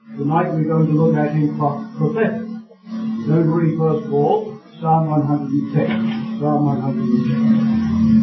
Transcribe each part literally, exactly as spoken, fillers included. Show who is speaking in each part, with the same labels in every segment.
Speaker 1: Tonight we're going to look at him prophetic. Don't read first of all Psalm one hundred ten. Psalm one hundred ten.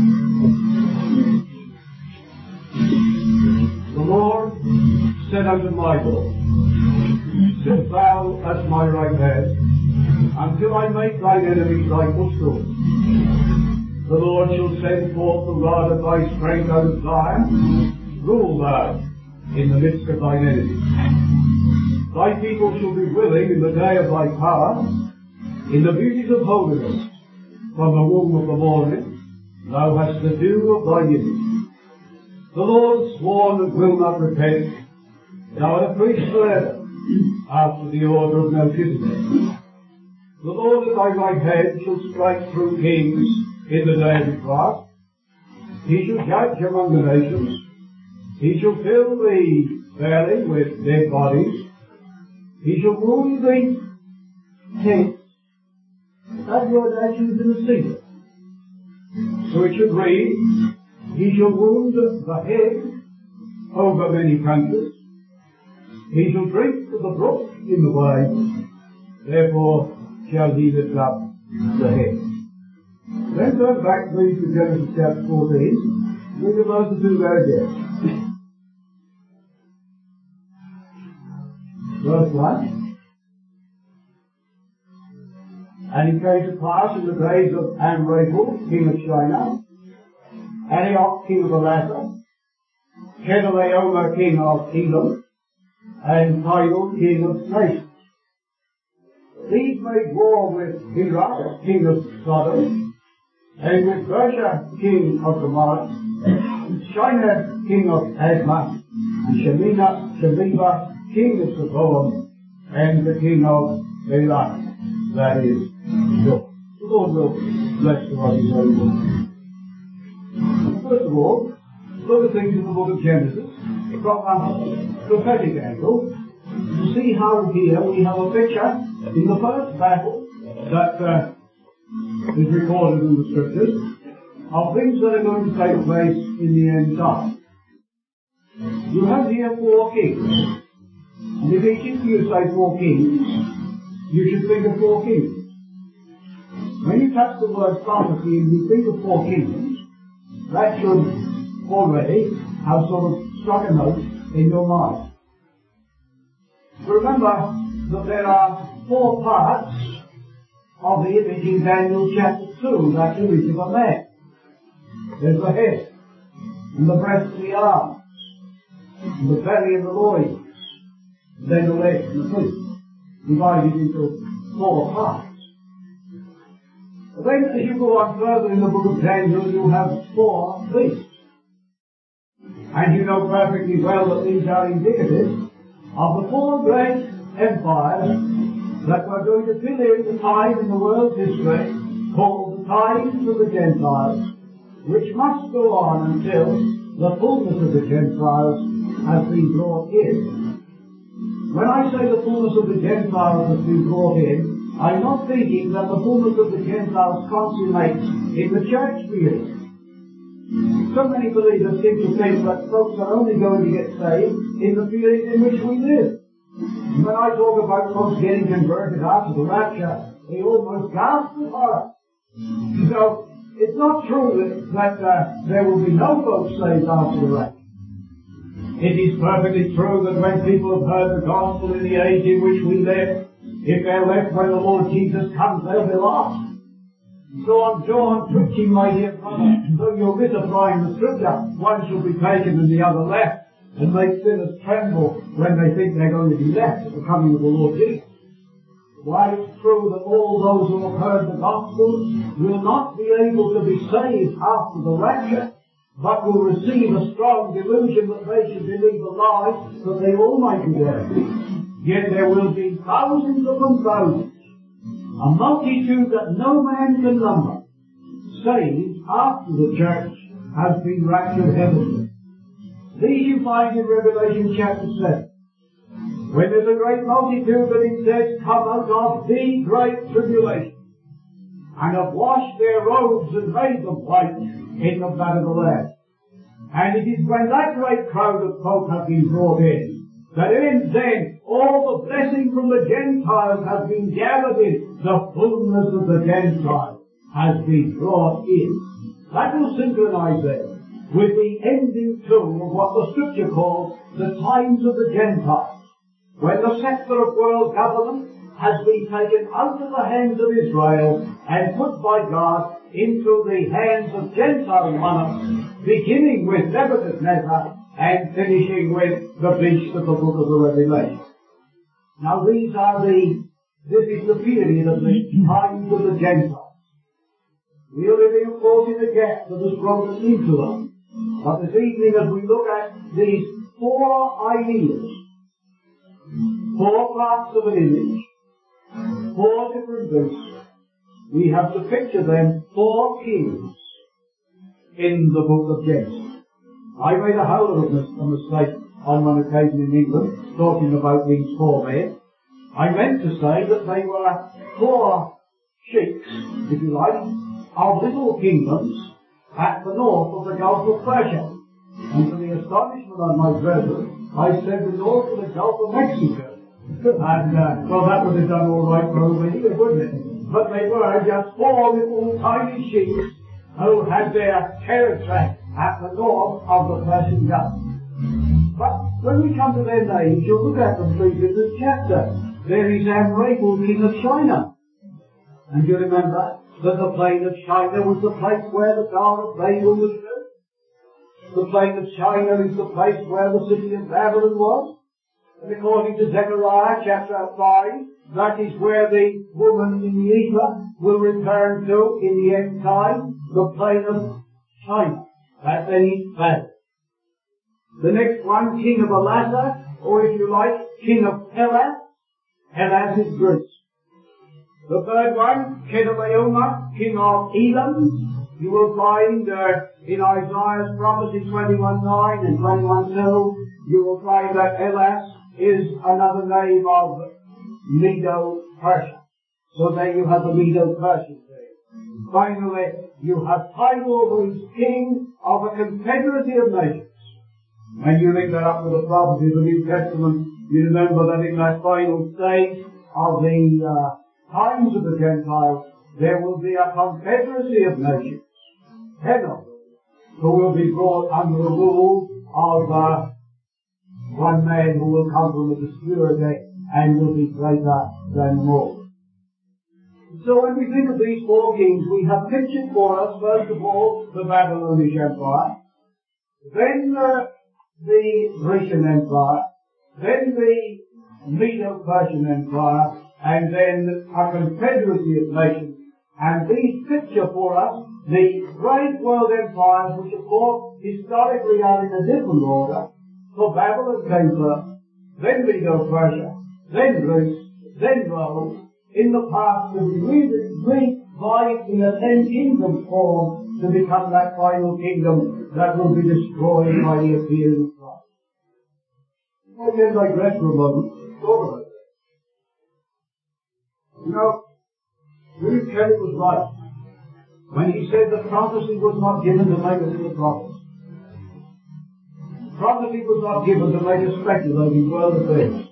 Speaker 1: The Lord said unto my Lord, sit thou at my right hand, until I make thine enemies thy footstool. The Lord shall send forth the rod of thy strength out of Zion. Rule thou in the midst of thine enemies. Thy people shall be willing in the day of thy power, in the beauties of holiness. From the womb of the morning thou hast the dew of thy youth. The Lord sworn and will not repent. Thou art a priest forever, after the order of Melchizedek. The Lord at thy right hand shall strike through kings in the day of his wrath. He shall judge among the nations. He shall fill the valley with dead bodies. He shall wound the head. That word actually is in the singular. So it should read, he shall wound the head over many countries. He shall drink of the brook in the way. Therefore shall he lift up the head. Then turn back please to Genesis chapter fourteen. Look at verse two there again. Verse one. And it came to pass in the days of Amraphel, king of Shinar, Antioch, king of Elatha, Kedorlaomer, king of Elam, and Tidal, king of Nations. These made war with Hirah, king of Sodom, and with Bersha, king of Gomorrah, Shinar, king of Admah, and Shemina, Shemiba, king of Seboam, and the king of Elah, that is, the Lord will bless the body of his own. First of all, look at things in the book of Genesis from a prophetic angle to see how here we have a picture in the first battle that uh, is recorded in the scriptures of things that are going to take place in the end time. You have here four kings, and if each of you say four kings, you should think of four kingdoms. When you touch the word prophecy and you think of four kingdoms, that should already have sort of struck a note in your mind. Remember that there are four parts of the image in Daniel chapter two, that image of a man. There's the head, and the breast and the arms, and the belly and the loins, and then the legs and the feet, divided into four parts. Then as you go on further in the book of Daniel, you have four beasts. And you know perfectly well that these are indicative of the four great empires that were going to fill in the time in the world's history called the times of the Gentiles, which must go on until the fullness of the Gentiles has been brought in. When I say the fullness of the Gentiles has been brought in, I'm not thinking that the fullness of the Gentiles consummates in the church period. So many believers seem to think that folks are only going to get saved in the period in which we live. And when I talk about folks getting converted after the rapture, they almost gasp with horror. So, it's not true that, that uh, there will be no folks saved after the rapture. It is perfectly true that when people have heard the gospel in the age in which we live, if they're left when the Lord Jesus comes, they'll be lost. So I'm John preaching, my dear brother, though you're misapplying the scripture, one shall be taken and the other left, and make sinners tremble when they think they're going to be left at the coming of the Lord Jesus. While it's true that all those who have heard the gospel will not be able to be saved after the rapture, but will receive a strong delusion that they should believe a lie, that they all might be there. Yet there will be thousands upon thousands, a multitude that no man can number, saved after the church has been raptured heavenward. These you find in Revelation chapter seven. When there's a great multitude that it says, come out of the great tribulation, and have washed their robes and made them white in the blood of the Lamb. And it is when that great crowd of folk have been brought in that in then all the blessing from the Gentiles has been gathered in, the fullness of the Gentiles has been brought in. That will synchronize then with the ending too of what the Scripture calls the times of the Gentiles, when the scepter of world government has been taken out of the hands of Israel and put by God into the hands of Gentile monarchs, beginning with Nebuchadnezzar and finishing with the beast of the book of the Revelation. Now these are the, this is the period of the times of the Gentiles. We are living, of course, in the gap that has brought us into them. But this evening, as we look at these four ideas, four parts of an image, four different beasts, we have to picture them four kings in the book of Genesis. I made a howl of a mistake on one occasion in England, talking about these four men. I meant to say that they were four sheiks, if you like, of little kingdoms at the north of the Gulf of Persia. And to the astonishment of my brethren, I said the north of the Gulf of Mexico. And, uh, well, that would have done all right for over here, wouldn't it? But they were just four little tiny sheiks who had their territory at the north of the Persian Gulf. But when we come to their names, you'll look at them please in this chapter. There is Amraphel, king of Shinar. And you remember that the plain of Shinar was the place where the God of Babel was built. The plain of Shinar is the place where the city of Babylon was. And according to Zechariah chapter five, that is where the woman in the Ephah will return to in the end time, the plain of Shinar. That then is Babel. The next one, king of Elasar, or if you like, king of Hellas. Hellas is Greece. The third one, Kedorlaomer, king of Elam. You will find uh, in Isaiah's prophecy twenty-one nine and twenty-one two, you will find that Elas is another name of Medo-Persia. So there you have the Medo-Persian thing. Finally, you have Tidal, who is king of a confederacy of nations. When you link that up with the prophecy of the New Testament, you remember that in that final stage of the uh, times of the Gentiles, there will be a confederacy of nations, ten of them, who will be brought under the rule of uh, one man who will come from obscurity and will be greater than more. So when we think of these four kings, we have pictured for us, first of all, the Babylonian Empire, then uh, the Grecian Empire, then the Medo-Persian Empire, and then a confederacy of nations. And these picture for us the great world empires, which of course historically are in a different order. So Babylon came first, then Medo-Persia, then Greece, then Rome. In the past, to be revived in a ten kingdom form to become that final kingdom that will be destroyed by the appearing of Christ. I can digress for a moment. Talk about that. You know, William Kelly was right when he said that prophecy was not given to make us into prophets. Prophecy was not given to make us speculate in world affairs.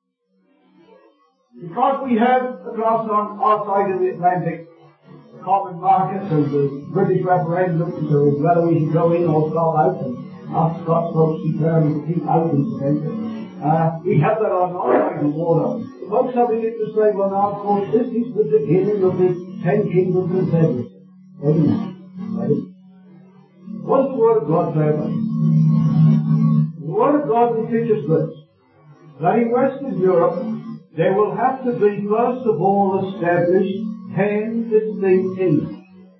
Speaker 1: Because we have across on our side of the Atlantic the common market and the British referendum to whether we should go in or go out, and us Scots folks determined to keep out incidentally. Uh, we have that on our side of the water. The folks have it to say, well now of course this is the beginning of the ten kingdom confederacy. Amen. Right? What does the Word of God say about it? The Word of God will teach us this, that in Western Europe there will have to be, first of all, established ten distinct kingdoms.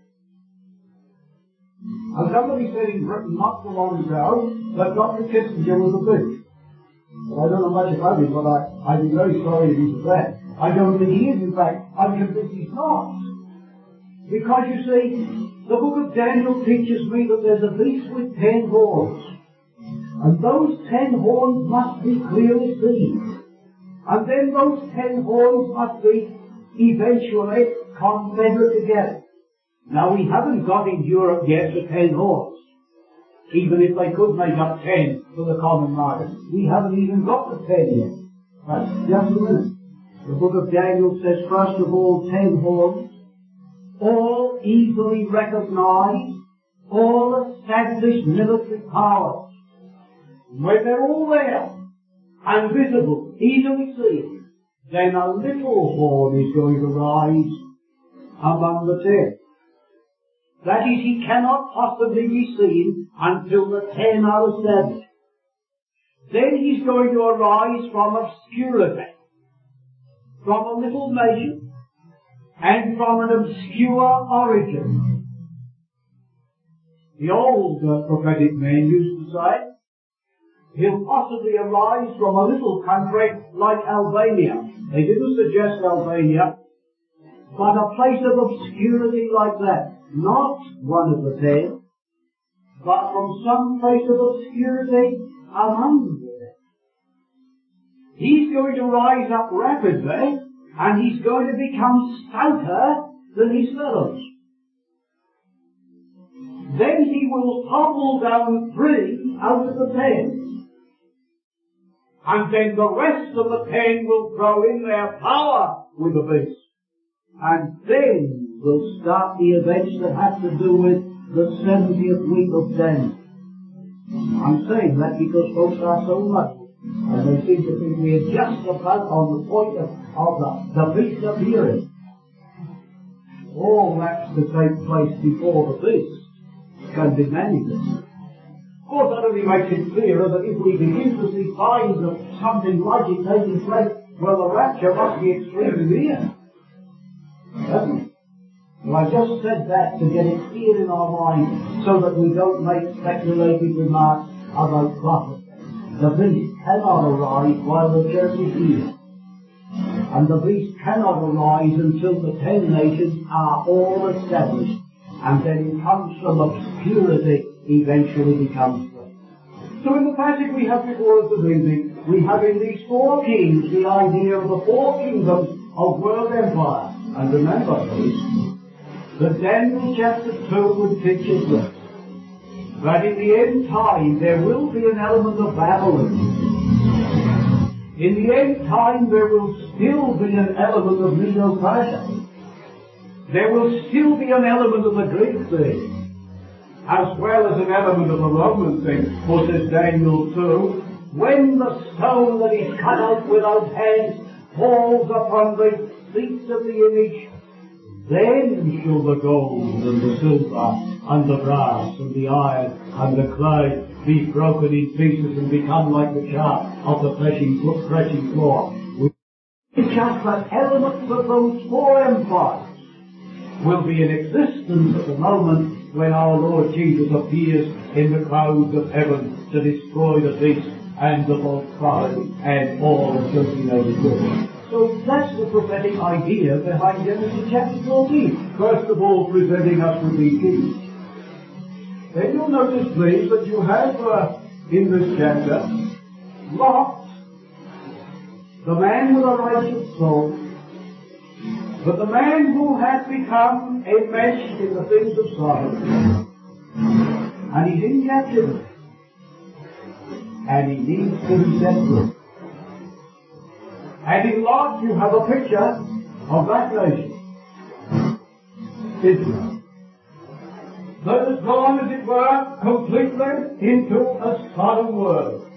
Speaker 1: And somebody said in Britain not so long ago that Doctor Kissinger was a thief. But I don't know much about him, but I, I'd be very sorry if he's that. I don't think he is, in fact. I'm convinced he's not. Because you see, the book of Daniel teaches me that there's a beast with ten horns. And those ten horns must be clearly seen. And then those ten horns must be eventually confederate together. Now we haven't got in Europe yet the ten horns. even if they could make up ten for the common market. We haven't even got the ten yet. But just a minute. The book of Daniel says, first of all, ten horns, all easily recognized, all established military powers. When they're all there, and visible, easily seen, then a little horn is going to rise among the ten. That is, he cannot possibly be seen until the ten are established. Then he's going to arise from obscurity, from a little nation, and from an obscure origin. The old uh, prophetic men used to say, he'll possibly arise from a little country like Albania. They didn't suggest Albania, but a place of obscurity like that. Not one of the ten, but from some place of obscurity among them. He's going to rise up rapidly, and he's going to become stouter than his fellows. Then he will topple down three out of the ten, and then the rest of the ten will throw in their power with the beast. And then will start the events that have to do with the seventieth week of Daniel. I'm saying that because folks are so muddled, and they seem to think we're just about on the point of, of the, the beast appearing. All that's to take place before the beast can be manifested. Of course, that only makes it clearer that if we begin to see signs of something like it taking place, well, the rapture must be extremely near. Doesn't it? Well, I just said that to get it clear in our mind so that we don't make speculative remarks about prophecy. The beast cannot arise while the church is here. And the beast cannot arise until the ten nations are all established. And then it comes from obscurity, eventually becomes great. So in the passage we have before us this evening, we have in these four kings the idea of the four kingdoms of world empire. And remember, please, that Daniel chapter two would teach us this, that in the end time there will be an element of Babylon. In the end time there will still be an element of Medo-Persia. There will still be an element of the Greek thing, as well as an element of the Roman thing. For says Daniel two, when the stone that is cut out without hands falls upon the seats of the image, then shall the gold and the silver and the brass and the iron and the clay be broken in pieces and become like the chaff of the threshing, threshing floor. It's just that elements of those four empires will be in existence at the moment when our Lord Jesus appears in the clouds of heaven to destroy the beast and the false prophet and all associated with it. So that's the prophetic idea behind Genesis chapter fourteen. First of all, presenting us with these kings. Then you'll notice, please, that you have uh, in this chapter Lot, the man with a righteous soul, but the man who has become enmeshed in the things of Sodom, and he's in captivity, and he needs to be set free. And in Lot you have a picture of that nation, Israel, that has gone, as it were, completely into a Sodom world.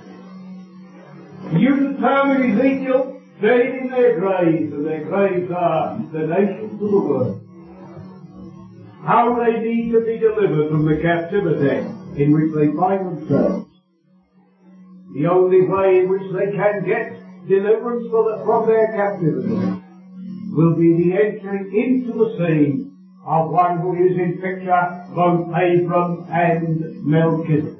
Speaker 1: You determine Ezekiel, buried in their graves, and their graves are the nations of the world. How they need to be delivered from the captivity in which they find themselves. The only way in which they can get deliverance from their captivity will be the entering into the scene of one who is in picture both Abram and Melchizedek.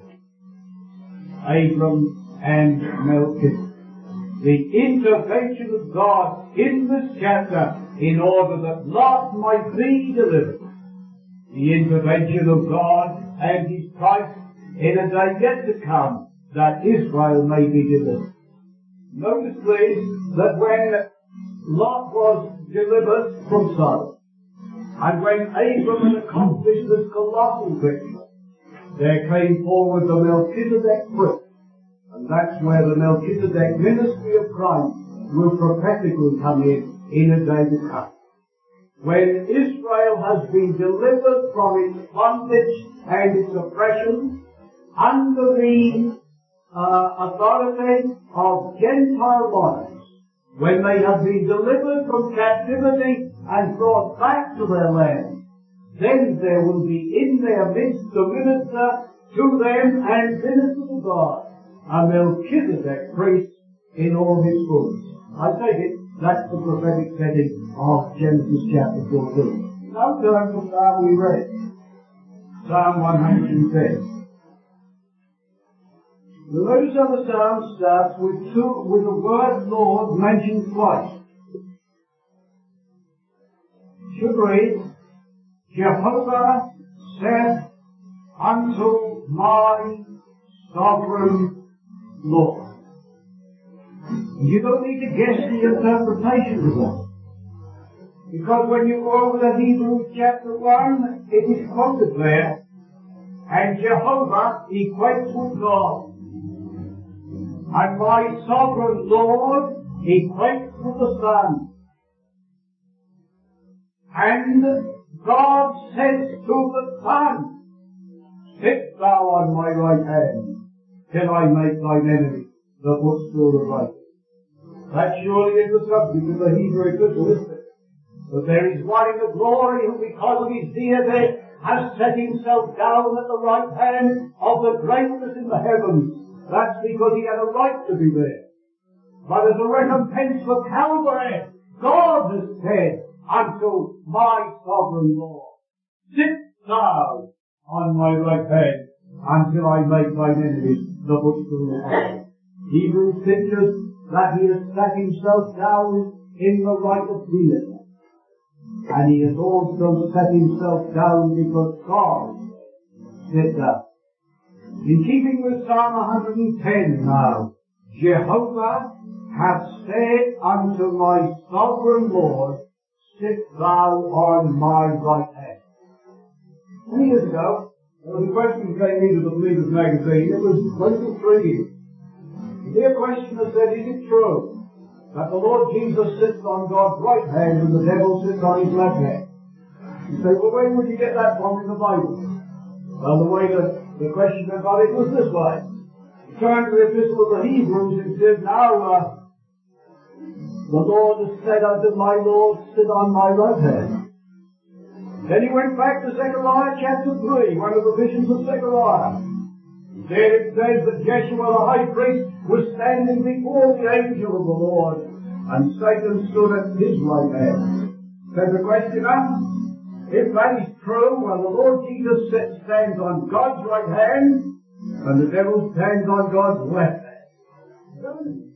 Speaker 1: Abram and Melchizedek. The intervention of God in this chapter in order that Lot might be delivered. The intervention of God and His Christ in a day yet to come that Israel may be delivered. Notice, please, that when Lot was delivered from Sodom, and when Abram had accomplished this colossal victory, there came forward the Melchizedek priest. And that's where the Melchizedek ministry of Christ will prophetically come in, in a day to come. When Israel has been delivered from its bondage and its oppression under the uh, authority of Gentile monarchs, when they have been delivered from captivity and brought back to their land, then there will be in their midst to minister to them and minister to God, a Melchizedek priest in all his fullness. I take it that's the prophetic setting of Genesis chapter fourteen. Now turn to the Psalm we read, Psalm one hundred ten. The notice of the Psalm starts with two, with the word Lord mentioned twice. Should read, Jehovah said unto my sovereign Lord. You don't need to guess the interpretation of that. Because when you go over to Hebrews chapter one, it is quoted there, and Jehovah equates with God. And my sovereign Lord equates with the Son. And God says to the Son, sit thou on my right hand, till I make thine enemy the footstool of thy feet. That surely is the subject of the Hebrew epistle, isn't it? But there is one in the glory who, because of his deity, has set himself down at the right hand of the greatness in the heavens. That's because he had a right to be there. But as a recompense for Calvary, God has said unto my sovereign Lord, sit thou on my right hand until I make thine enemies the footstool of thy feet. Hebrews pictures that he has set himself down in the right of deity. And he has also set himself down because God sit down. In keeping with Psalm one hundred ten now, Jehovah hath said unto my sovereign Lord, sit thou on my right hand. Many years ago, there was a question came into the Believers magazine. It was quite intriguing. The dear questioner said, is it true that the Lord Jesus sits on God's right hand and the devil sits on his left hand? You say, well, where would you get that from in the Bible? Well, the way that the questioner got it was this way. He turned to the epistle of the Hebrews and said, now, uh, the Lord has said unto my Lord, sit on my right hand. Then he went back to Zechariah chapter three, one of the visions of Zechariah. There it says that Jeshua the high priest was standing before the angel of the Lord, and Satan stood at his right hand. Said the questioner, if that is true, well, the Lord Jesus stands on God's right hand, and the devil stands on God's left hand.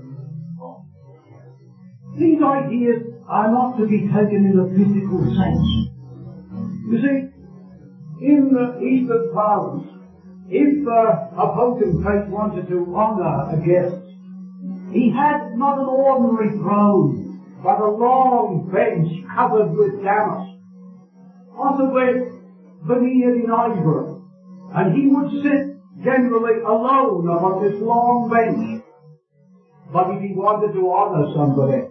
Speaker 1: These ideas are not to be taken in a physical sense. You see, in the Eastern province, if uh, a potentate wanted to honor a guest, he had not an ordinary throne, but a long bench covered with damask, possibly veneered in ivory, and he would sit generally alone upon this long bench. But if he wanted to honor somebody,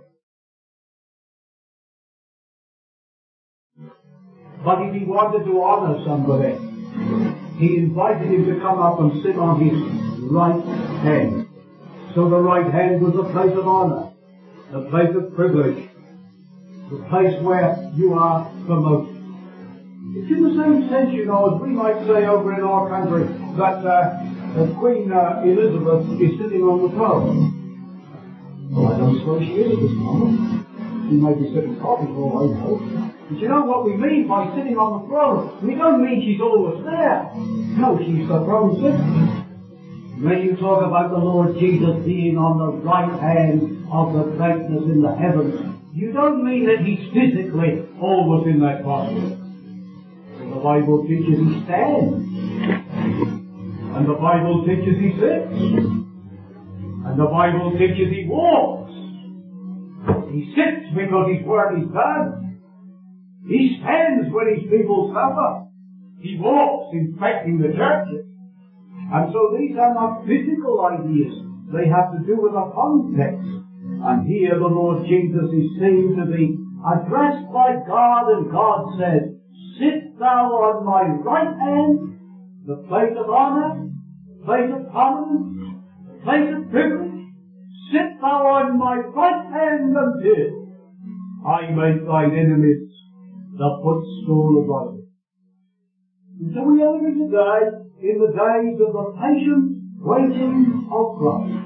Speaker 1: but if he wanted to honor somebody, he invited him to come up and sit on his right hand. So the right hand was the place of honor, the place of privilege, the place where you are promoted. It's in the same sense, you know, as we might say over in our country, that uh, Queen uh, Elizabeth is sitting on the throne. Well, I don't suppose she is at this moment. She may be sitting coffee for all I know. But you know what we mean by sitting on the throne? We don't mean she's always there. No, she's the throne sitter. When you talk about the Lord Jesus being on the right hand of the greatness in the heavens, you don't mean that he's physically always in that posture. The Bible teaches he stands. And the Bible teaches he sits. And the Bible teaches he walks. He sits because his work is done. He stands when his people suffer. He walks inspecting the churches. And so these are not physical ideas. They have to do with a context. And here the Lord Jesus is seen to be addressed by God, and God said, "Sit thou on my right hand," the place of honor, the place of prominence, the place of privilege. "Sit thou on my right hand until I make thine enemies the footstool of thy feet." And so we are living today in the days of the patient waiting of Christ.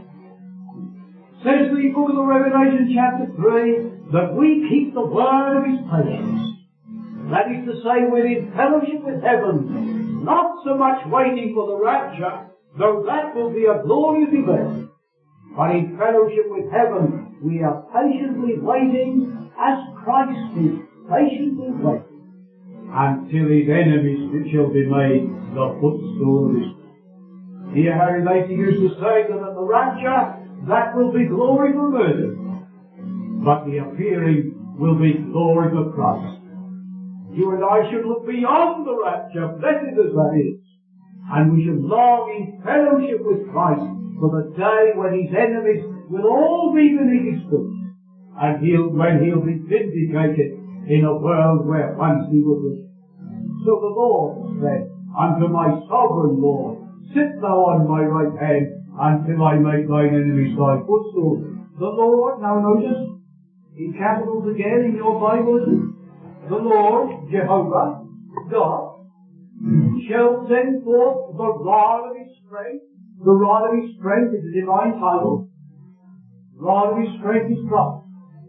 Speaker 1: Says the book of the Revelation chapter three, that we keep the word of His patience. That is to say, we're in fellowship with heaven, not so much waiting for the rapture, though that will be a glorious event, but in fellowship with heaven, we are patiently waiting as Christ is patiently waiting until His enemies shall be made the footstool of His feet. Here Harry Lacy used to say that at the rapture, that will be glory for murder, but the appearing will be glory for Christ. You and I should look beyond the rapture, blessed as that is, and we should long in fellowship with Christ for the day when His enemies will all be beneath His feet, and he'll, when He'll be vindicated in a world where once He was risen. So the Lord said unto my sovereign Lord, "Sit thou on my right hand until I make thine enemies thy footstool." The Lord, now notice, in capitals again in your Bible, isn't it? The Lord, Jehovah, God, shall send forth the rod of His strength. The rod of His strength is a divine title. The rod of His strength is God.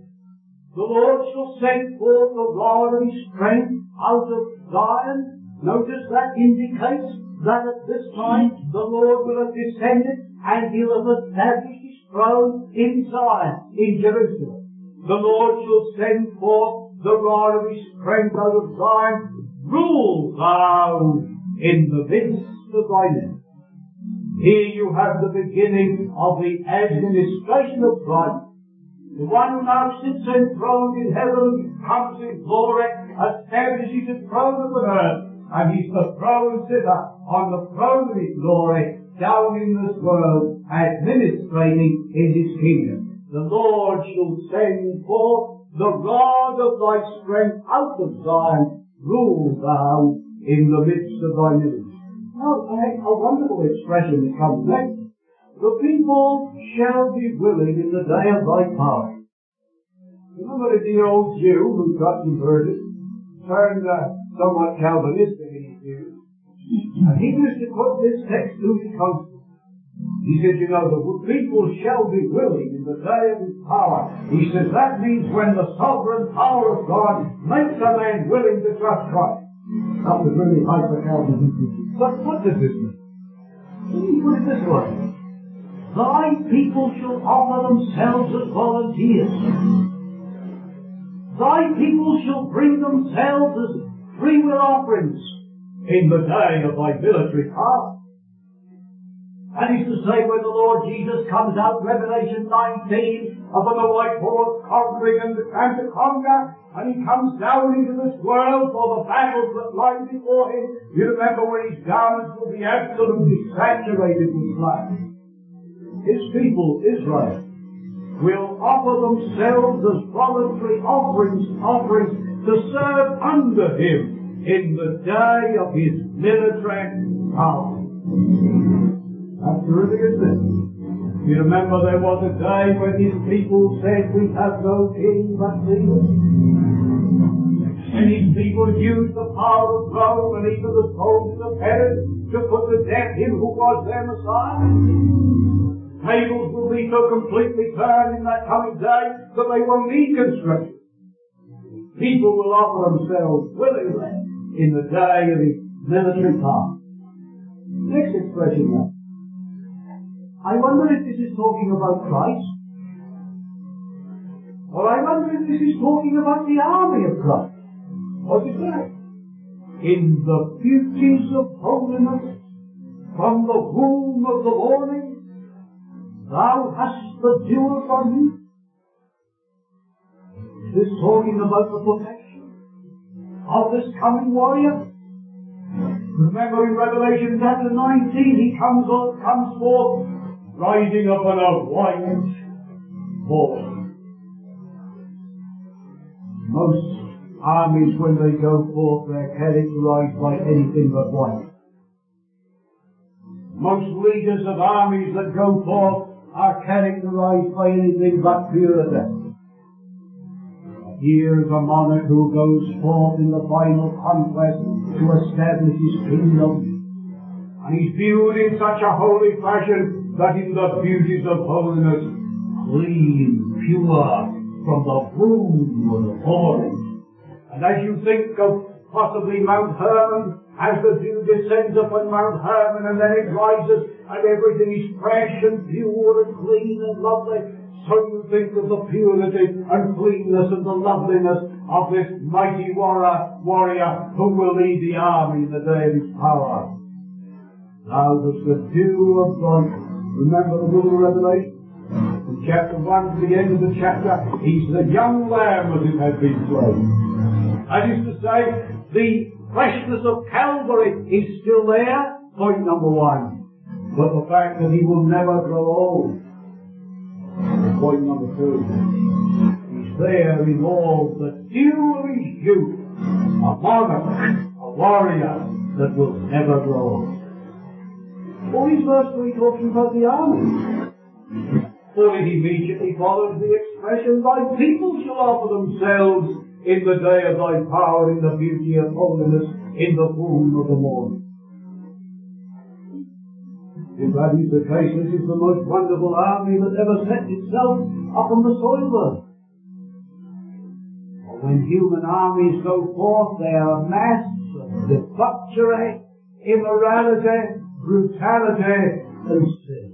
Speaker 1: The Lord shall send forth the rod of His strength out of Zion. Notice that indicates that at this time the Lord will have descended and He'll have established His throne in Zion, in Jerusalem. The Lord shall send forth the rod of His strength out of Zion. Rule thou in the midst of thy name. Here you have the beginning of the administration of Christ. The one who now sits enthroned in heaven comes in glory, establishes His throne upon earth, and He's the throne sitter on the throne of His glory down in this world, administrating in His kingdom. The Lord shall send forth the rod of thy strength out of Zion. Rule thou in the midst of thy enemies. Now, a wonderful expression that comes next. The people shall be willing in the day of thy power. Remember the dear old Jew who got converted, turned uh, somewhat Calvinistic in his views, and he used to quote this text to me constantly. He said, you know, the people shall be willing in the day of His power. He says that means when the sovereign power of God makes a man willing to trust Christ. That was really hyper-Calvinistic. But what does this mean? Let me put it this way. Thy people shall offer themselves as volunteers. Thy people shall bring themselves as free will offerings in the day of thy military power. That is to say, when the Lord Jesus comes out, Revelation nineteen, upon the white horse conquering and, and to conquer, and He comes down into this world for the battles that lie before Him. You remember when His garments will be absolutely saturated with blood. His people, Israel, will offer themselves as voluntary offerings, offerings to serve under Him in the day of His military power. That's really a thing. You remember there was a day when His people said, we have no king but Thee. And His people used the power of Rome and even the soldiers of Herod to put to death Him who was their Messiah. Tables will be so completely turned in that coming day that they will need construction. People will offer themselves willingly in the day of His military power. Next expression now. I wonder if this is talking about Christ, or I wonder if this is talking about the army of Christ. What is that? In the beauties of holiness, from the womb of the morning, thou hast the dew upon you. Is this talking about the protection of this coming warrior? Remember in Revelation chapter nineteen, he comes on, comes forth, riding upon a white horse. Most armies, when they go forth, they're characterized by anything but white. Most leaders of armies that go forth are characterized by anything but purity. Here is a monarch who goes forth in the final conquest to establish his kingdom. And he's viewed in such a holy fashion that in the beauties of holiness, clean, pure, from the womb of the morning. And as you think of possibly Mount Hermon, as the dew descends upon Mount Hermon and then it rises and everything is fresh and pure and clean and lovely, so you think of the purity and cleanness and the loveliness of this mighty warrior, warrior who will lead the army in the day of his power. Now does the dew of God, remember the book of Revelation? In chapter one to the end of the chapter, he's the young lamb as it has been slain. That is to say, the freshness of Calvary is still there, point number one. But the fact that he will never grow old, point number two. He's there in all the dew of his youth, a monarch, a warrior that will never grow old. All these verses are talking about the army. For it immediately follows the expression, thy people shall offer themselves in the day of thy power, in the beauty of holiness, in the womb of the morning. If that is the case, this is the most wonderful army that ever set itself upon the soil earth. For when human armies go forth, they are a mass of debauchery, immorality, brutality, and sin.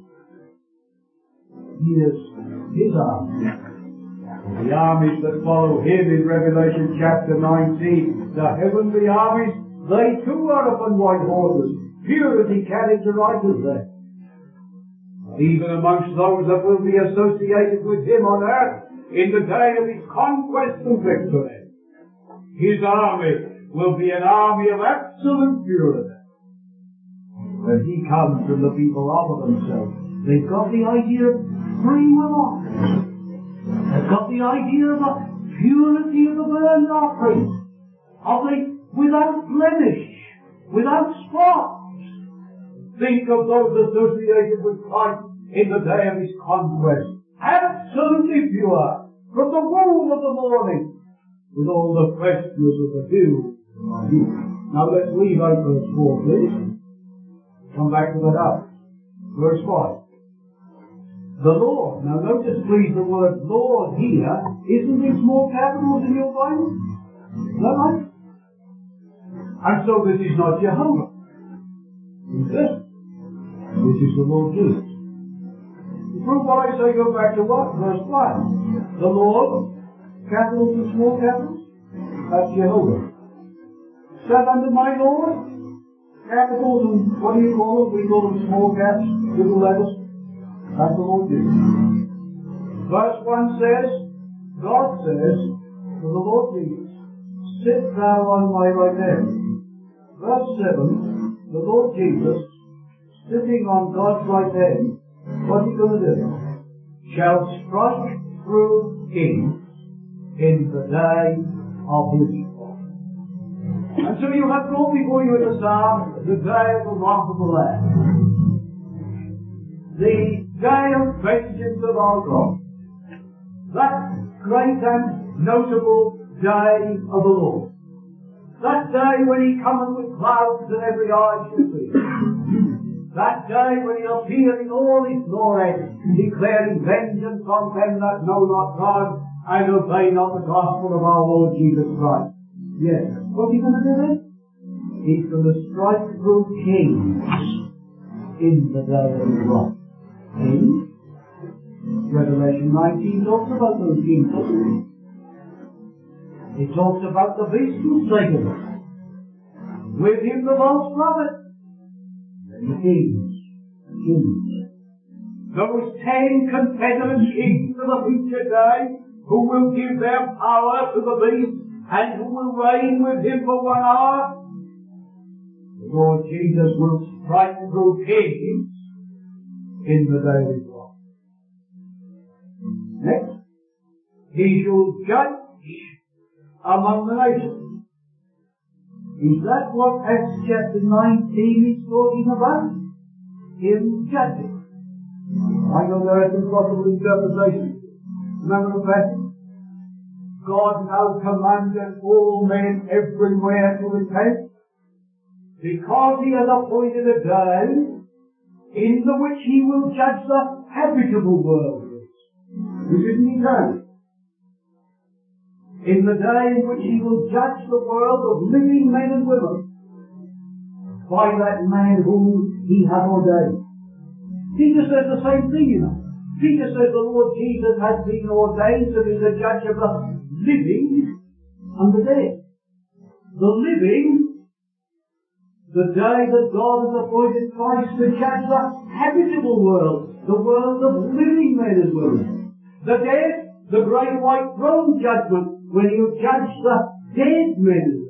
Speaker 1: He is his army. The armies that follow him in Revelation chapter nineteen, the heavenly armies, they too are upon white horses. Purity characterizes them. Even amongst those that will be associated with him on earth in the day of his conquest and victory, his army will be an army of absolute purity. When he comes and the people offer themselves, they've got the idea of free will offering. They've got the idea of the purity of the burnt offering, of the without blemish, without spot. Think of those associated with Christ in the day of his conquest. Absolutely pure, from the womb of the morning, with all the freshness of the dew. Now let's leave out verse four, please. Come back to that out. Verse five. The Lord. Now notice please the word Lord here isn't in small capitals in your Bible. Is that right? And so this is not Jehovah. Who's this? This is the Lord Jesus. To prove what I say, go back to what? Verse five. The Lord, capitals and small capitals, that's Jehovah. Set unto my Lord, capitals and what do you call them? We call them small caps, little letters. That's the Lord Jesus. Verse one says, God says to the Lord Jesus, sit thou on my right hand. Verse seven, the Lord Jesus, sitting on God's right hand, what's he going to do? Shall strike through kings in the day of his wrath. And so you have brought before you in the Psalm the day of the wrath of the Lamb. The day of vengeance of our God. That great and notable day of the Lord. That day when he cometh with clouds and every eye shall see him. That day when he appear in all his glory, declaring vengeance on them that know not God and obey not the gospel of our Lord Jesus Christ. Yes. What's he going to do then? He's going to strike through kings in the day of his wrath. Kings? Revelation nineteen talks about those kings, doesn't it? It talks about the beast and Satan. With him the false prophet. And the kings. Kings. Those ten confederate kings of the future day who will give their power to the beast and who will reign with him for one hour. The Lord Jesus will strike through kings in the day of his wrath. Next, he shall judge among the nations. Is that what Acts chapter nineteen is talking about? Him judging. I know there are some possible interpretations. Remember the passage? God now commanded all men everywhere to repent, because he has appointed a day in the which he will judge the habitable world, which isn't eternal. In the day in which he will judge the world of living men and women by that man whom he hath ordained. Peter says the same thing, you know. Peter says the Lord Jesus has been ordained to be the judge of the living and the dead. The living, the day that God has appointed Christ to judge the habitable world, the world of living men and women. The dead, the great white throne judgment, when he will judge the dead men.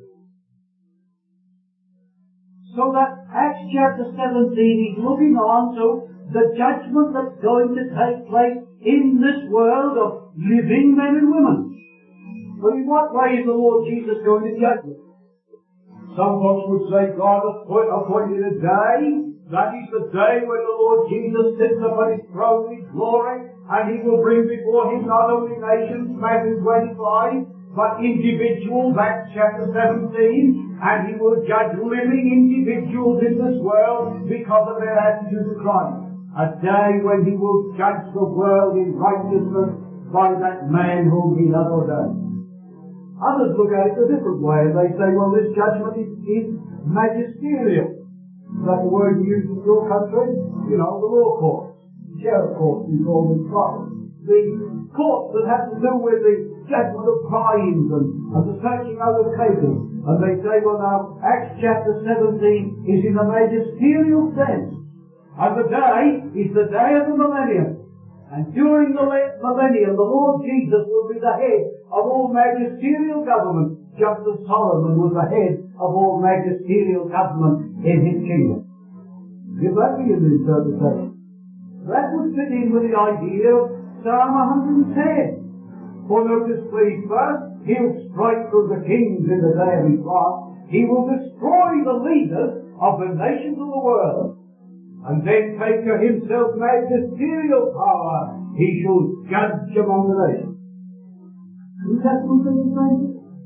Speaker 1: So that Acts chapter seventeen is looking on to the judgment that's going to take place in this world of living men and women. But in what way is the Lord Jesus going to judge them? Some folks would say God has appointed a day. That is the day when the Lord Jesus sits upon his throne in glory, and he will bring before him not only nations, Matthew twenty-five, but individuals, Acts chapter seventeen, and he will judge living individuals in this world because of their attitude to Christ. A day when he will judge the world in righteousness by that man whom he hath ordained. Others look at it a different way, and they say, well, this judgment is, is magisterial. Is that the word you use in your country? You know, the law courts, sheriff courts, we call them trials. The courts that have to do with the judgment of crimes and, and the searching out of cases. And they say, well now, Acts chapter seventeen is in the magisterial sense. And the day is the day of the millennium. And during the millennium, the Lord Jesus will be the head of all magisterial government, just as Solomon was the head of all magisterial government in his kingdom. If that be an interpretation, that would fit in with the idea of Psalm one hundred ten. For notice please first, he'll strike through the kings in the day of his wrath. He will destroy the leaders of the nations of the world, and then take to himself magisterial power. He shall judge among the nations. Is that something the same?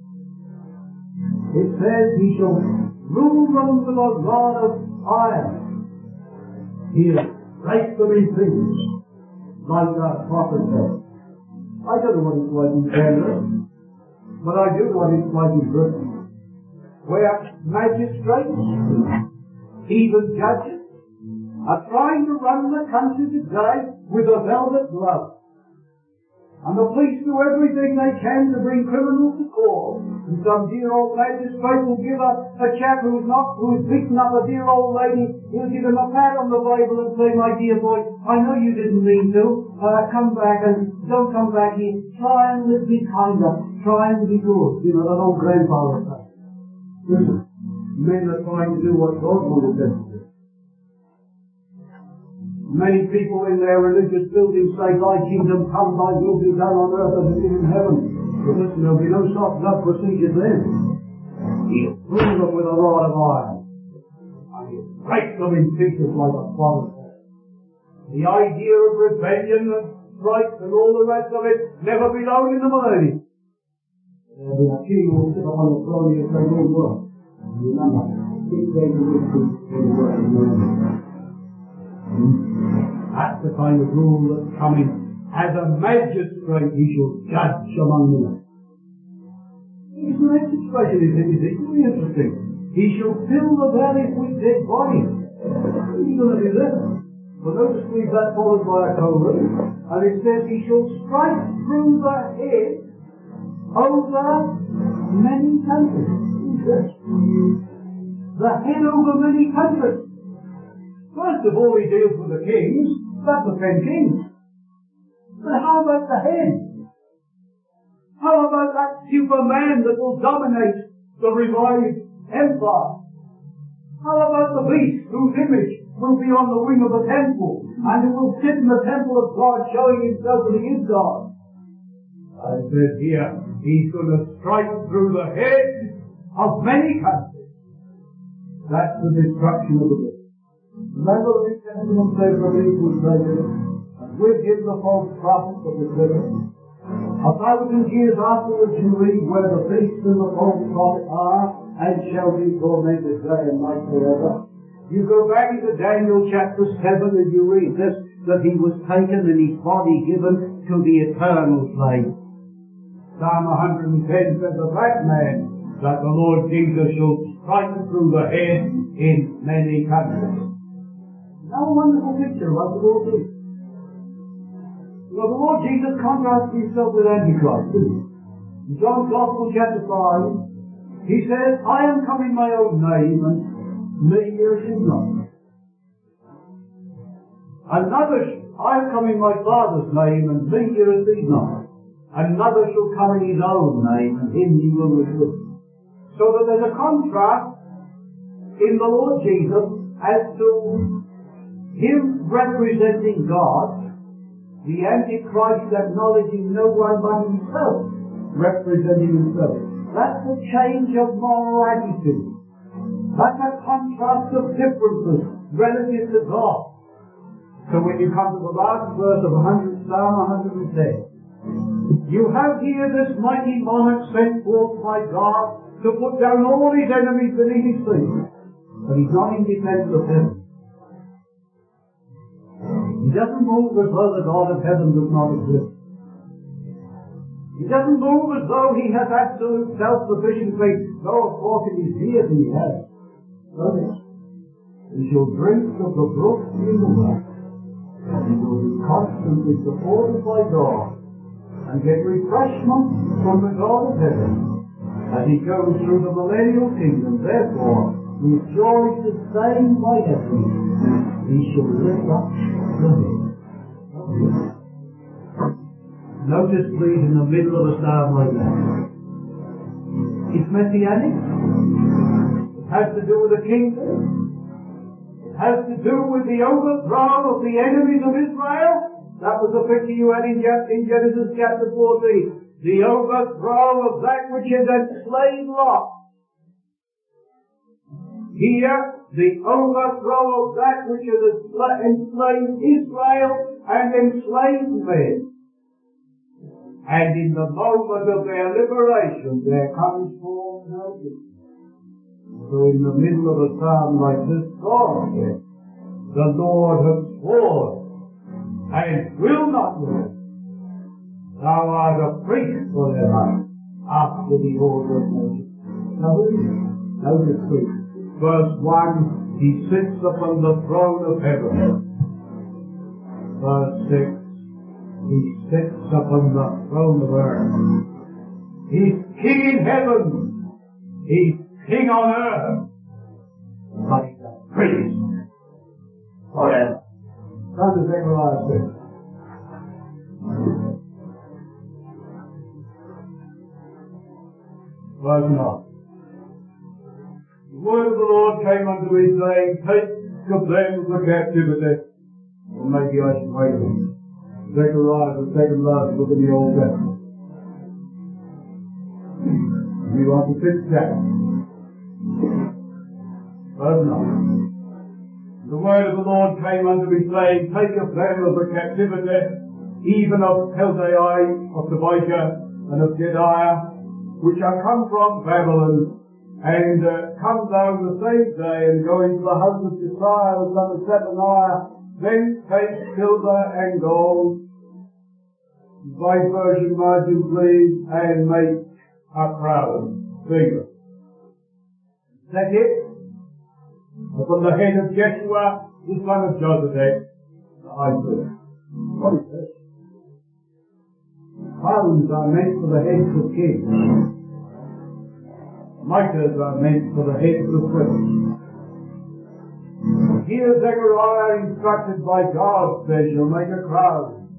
Speaker 1: It says he shall rule them with a rod of iron. He'll break them in pieces, like the prophet said. I don't know what it's like in Canada, but I do know what it's like in Britain, where magistrates, even judges, are trying to run the country today with a velvet glove. And the police do everything they can to bring criminals to court. And some dear old magistrate will give a, a chap who's not, who's beaten up a dear old lady, he'll give him a pat on the Bible and say, my dear boy, I know you didn't mean to, uh, come back and don't come back here. Try and be kinder. Try and be good. You know, that old grandfather said. Listen, men are trying to do what God wanted them to do. Many people in their religious buildings say, thy kingdom come, thy will be done on earth as it is in heaven. But listen, there'll be no soft love procedures then. He'll rule them with a rod of iron, and he'll break them in pieces like a father said. The idea of rebellion and strife and all the rest of it never be known in the millennium. There'll be a king who will sit upon the throne and say, no work. Remember, six days a week to work in the millennium. That's the kind of rule that's coming. As a magistrate he shall judge among them. His next expression is, is equally interesting. He shall fill the valleys with dead bodies. He's going to do that. But notice we've that followed by a colon, and it says he shall strike through the head over many countries. The head over many countries. First of all, he deals with the kings. That's the ten kings. But how about the head? How about that Superman that will dominate the revived empire? How about the beast whose image will be on the wing of the temple, and it will sit in the temple of God, showing himself that he is God? I said here, he's going to strike through the head of many countries. That's the destruction of the beast. Remember the New Testament says the beast was taken, and with him the false prophet that was given. A thousand years afterwards you read where the beast and the false prophet are, and shall be tormented day and night forever. You go back into Daniel chapter seven and you read this, that he was taken and his body given to the eternal flame. Psalm one hundred ten says of that man that the Lord Jesus shall strike through the head in many countries. Now a wonderful picture about the Lord Jesus. Well, the Lord Jesus contrasts himself with Antichrist, didn't he? In John's Gospel chapter five, he says, I am come in my own name, and me here is not. Another, I am come in my Father's name, and me here is not. Another shall come in his own name, and him ye will receive. So that there's a contrast in the Lord Jesus as to him representing God, the Antichrist acknowledging no one but himself, representing himself. That's a change of moral attitude. That's a contrast of differences relative to God. So when you come to the last verse of Psalm one hundred ten, you have here this mighty monarch sent forth by God to put down all his enemies beneath his feet. But he's not in defense of heaven. He doesn't move as though the God of heaven does not exist. He doesn't move as though he has absolute self-sufficiency, though of course in his deity he has. Notice, he shall drink of the brook in the well, and he will be constantly supported by God, and get refreshment from the God of heaven, as he goes through the millennial kingdom. Therefore, his joy sustained by heaven, he shall lift up the head. Notice, please, in the middle of a psalm like that, it's messianic. It has to do with the kingdom. It has to do with the overthrow of the enemies of Israel. That was the picture you had in Genesis chapter fourteen. The overthrow of that which had enslaved Lot. Here, the overthrow of that which had enslaved Israel and enslaved men. And in the moment of their liberation, there comes forth no peace. So in the middle of a psalm like this, God says, the Lord has sworn and will not relent. Thou art a priest for their heart, after the order of Moses. Now notice please, verse one, he sits upon the throne of heaven. Verse six, he sits upon the throne of earth. He's king in heaven. He's king on earth. But he's a priest forever. Come to Zechariah six. Verse nine. The word of the Lord came unto me, saying, take of them the captivity. Well, maybe I should wait a minute. Zechariah is the second last book in the Old Testament. We want to sit down. Verse nine. The word of the Lord came unto me, saying, take of them of the captivity, even of Chaldei, of Tobiah, and of Jediah, which are come from Babylon, and uh, come down the same day, and go into the house of Josiah, the son of Zephaniah, then take silver and gold, by Persian margin, please, and make a crown, finger. Set it upon the head of Jeshua, the son of Josedek, the high priest. What is this? Crowns are meant for the heads of kings. Mitres are meant for the heads of princes. Here Zechariah, instructed by God, says, you'll make a crown.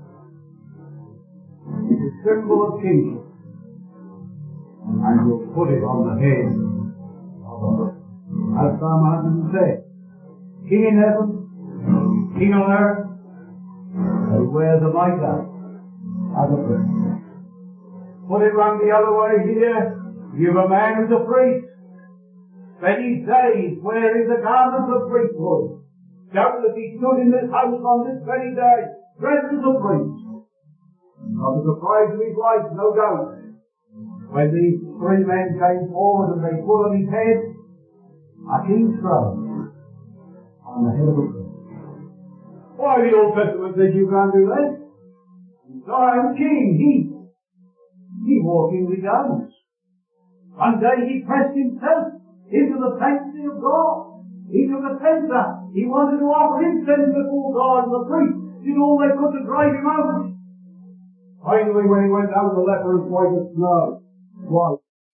Speaker 1: It's a symbol of kingship. And you'll put it on the head of a prince. As Psalm one hundred said, King in heaven, King on earth, and he wears a mitre as a priest. Put it round the other way here, you've a man who's a priest. Spent his days wearing the garments of priesthood. Doubtless he stood in this house on this very day, dressed as a priest. Not the surprise of his life, no doubt, when these three men came forward and they put on his head a king's throne on the head of a priest. Why, the Old Testament says you can't do that. So I am king, he, he wore kingly garments. One day he pressed himself into the sanctity of God. He took a censer. He wanted to offer incense before God, and the priests did all they could to drive him out. Finally, when he went down, the leper as white as snow. Why?